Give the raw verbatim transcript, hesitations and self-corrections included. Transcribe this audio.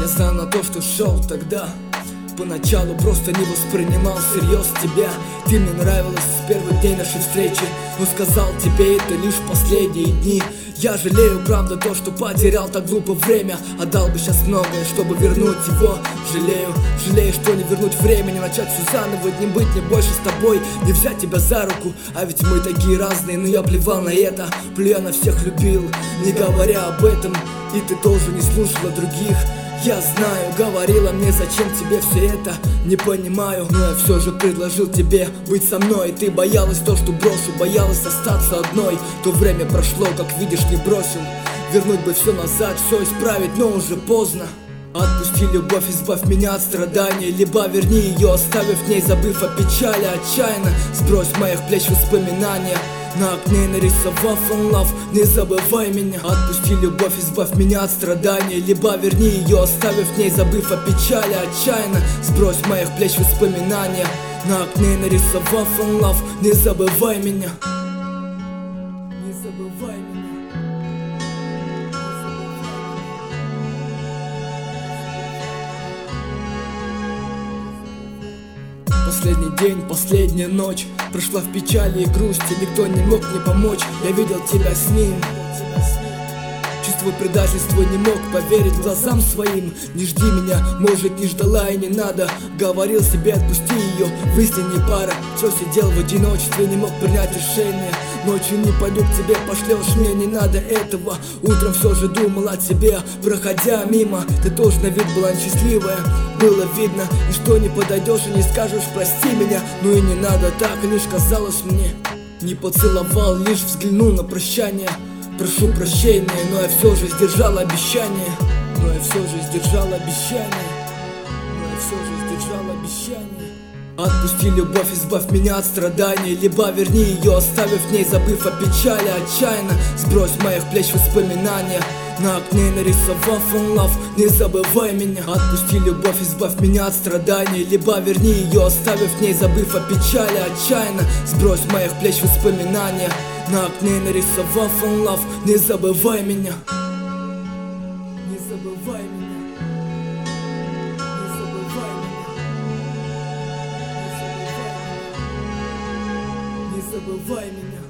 Я знал на то, что шел тогда. Поначалу просто не воспринимал всерьез тебя. Ты мне нравилась с первых дней нашей встречи, но сказал тебе это лишь в последние дни. Я жалею, правда, то, что потерял так глупо время. Отдал бы сейчас многое, чтобы вернуть его. Жалею, жалею, что не вернуть время, не начать все заново, не быть мне больше с тобой, не взять тебя за руку. А ведь мы такие разные, но я плевал на это. Плюя на всех любил, не говоря об этом. И ты тоже не слушала других. Я знаю, говорила мне, зачем тебе все это. Не понимаю, но я все же предложил тебе быть со мной. Ты боялась то, что брошу, боялась остаться одной. То время прошло, как видишь, не бросил. Вернуть бы все назад, все исправить, но уже поздно. Отпусти любовь, избавь меня от страданий, либо верни ее, оставив в ней, забыв о печали. Отчаянно сбрось с моих плеч воспоминания, на окне нарисовав one love, не забывай меня. Отпусти любовь, избавь меня от страданий, либо верни ее, оставив в ней, забыв о печали. Отчаянно сбрось с моих плеч воспоминания, на окне нарисовав one love, не забывай меня. Не забывай меня. Последний день, последняя ночь прошла в печали и грусти, никто не мог мне помочь. Я видел тебя с ним. Чувствую предательство, не мог поверить глазам своим. Не жди меня, может, не ждала и не надо. Говорил себе, отпусти ее, выясни, не пара. Все сидел в одиночестве, не мог принять решение. Ночью не пойду к тебе, пошлешь мне, не надо этого. Утром все же думал о тебе, проходя мимо. Ты тоже на вид была несчастливая, было видно. И что не подойдешь и не скажешь прости меня. Ну и не надо так, лишь казалось мне. Не поцеловал, лишь взглянул на прощание. Прошу прощения, но я все же сдержал обещание. Но я все же сдержал обещание. Но я все же сдержал обещание. Отпусти любовь, избавь меня от страданий, либо верни ее, оставив в ней, забыв о печали. Отчаянно сбрось с моих плеч воспоминания, на окне нарисовав one love, не забывай меня. Отпусти любовь, избавь меня от страданий, либо верни ее, оставив в ней, забыв о печали. Отчаянно сбрось с моих плеч воспоминания, на окне нарисовав one love, не забывай меня. Не забывай меня. Не забывай меня. Не забывай меня.